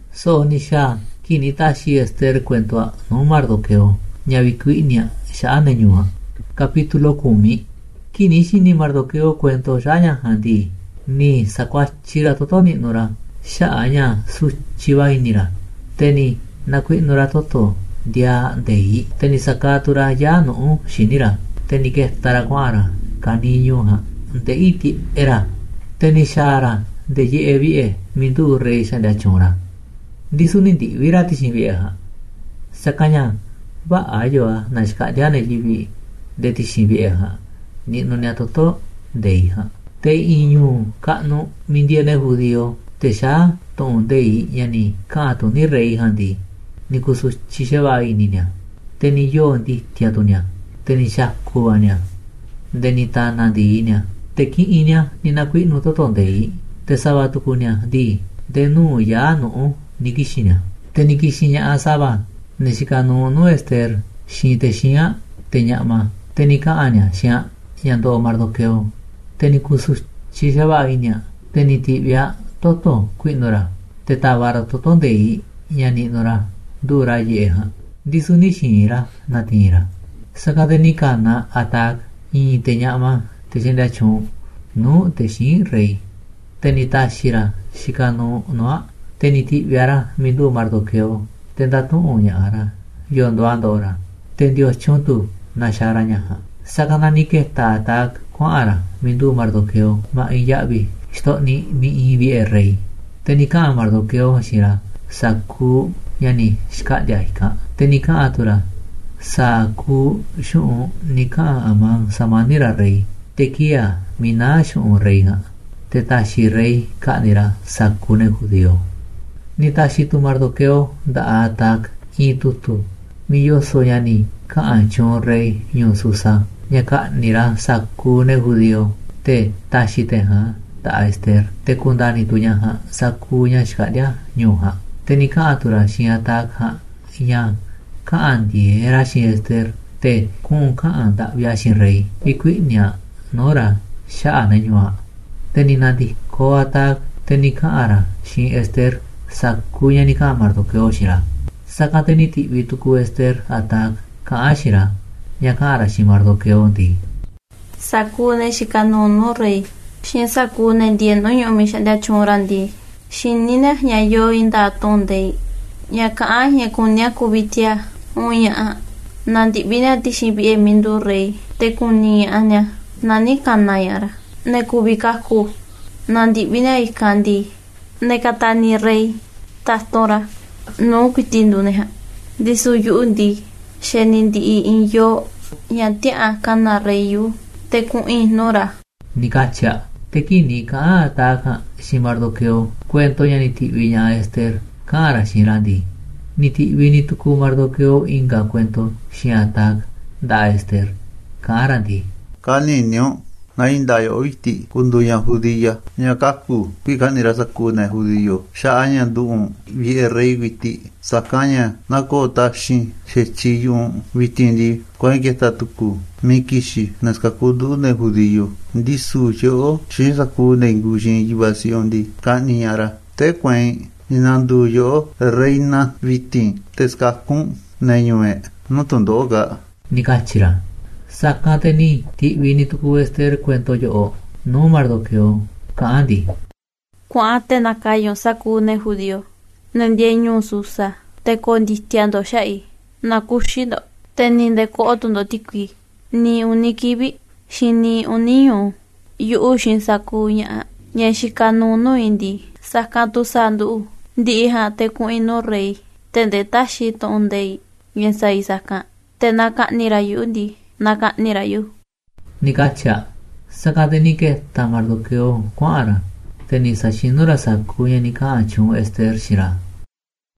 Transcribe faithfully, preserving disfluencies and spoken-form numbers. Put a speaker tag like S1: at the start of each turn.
S1: So nisha kinitashi Esther cuento a no Mardoqueo ñavicuinia sha neñua. Capítulo kumi. Kinishi ni Mardoqueo cuento shanya handi ni sakwachira totoni nora sha anya su chivainira. Teni nakui nora toto dia dei teni sakatura ya no shinira. Teni que tarakwara kaniñuha de iti era teni shara de ye evie mindu rei sanda chora disunindi virati shinvieha sakanya ba ayo na skadya ne jivi de ti shinvieha ni no ne toto deiha te inyu kanu mindiene judío te sha ton dei yani ka to ni rei handi ni kusu chisheva ininya teni yo ndi tiatunya teni sha kuanya denita nadinya teki inya ninakui no totondei te sabatukunya di denu ya no nikishinya te nikishinya asaba nishikano no Esther shite shinya te nyama te nika anya shia yando Mardoqueo te nikusu chishaba inya te nitibia toto kuinora te tabara totondei yani nora dura yeha disuni shinira natira sakadenika na atak i te nyama te jenda chon no te shin rei te nita shira shikano noa te niti viara mindu Mardoqueo te datu onya ara yondo andora te dio chontu na sharanya sakana nike ta atak kwa ara mindu Mardoqueo ma iyabi sto ni mi i vi rei te nika Mardoqueo shira saku yani shkadya hika te nika atura saku shu nika amang samanira rei tekia mina shu rei ha tetashi rei kanira sakune judío nitashi tu Mardoqueo da atak itutu miyo soyani ka anchon rei nyususa nyaka nira sakune judío te tashi te ha da Esther te kundani tunya ha sakunya shkadya nyuha tenika atura shi atak ha yang kaan di era shin Esther te kun kaan da via shin rei ikuinya nora sha nanyua teni nadi ko atak teni kaara shin Esther sakunya ni ka Mardoqueo shira sakateni ti vituku Esther atak ka shira nya kaara shin Mardoqueo di
S2: sakune shikano no rei shin sakune di no yomi shanda chorandi shin nina nya yo inda tonde nya ka nya kunya kubitia unya nandi bina tishibi mindu rei te kuni anya nani kanayara ne kubikaku nandi bina ikandi ne katani rei tastora no kitindu neha disu yundi shenindi inyo nyatia kana reyu te kuin nora
S1: nikacha teki nika ataka shi Mardoqueo cuento yani tivinya Esther kara shirandi niti vini tuku Mardoqueo inga cuento shi atak da Esther karandi
S3: kaninyo na indayo oiti kundunya judía nyakaku pikanira sakuna judío shaanya duun vi rei viti sakanya nakota shi shechiyun vitindi kwanketa tuku mikishi naskakudu ne judío disu yo shi sakune ngujin yivasion di kaniara te kwen inandu yo reina viti teskakun nenyue notondoga
S1: nikachira sakateni ti vini tuku Esther cuento yo no Mardoqueo kaandi
S2: kuate nakayo sakune judío nendieñu susa te kondistiando shai nakushido teninde kotundo tikwi ni unikibi shini uniyo yu shin sakunya nyeshikanu no indi sakatu sandu di ha te kuino rei tende tashi tondei yensa isaka tenaka nirayundi naka nirayu
S1: nikacha sakateni ke ta Mardoqueo kwara teni sashinura sakunya nika achun Esther shira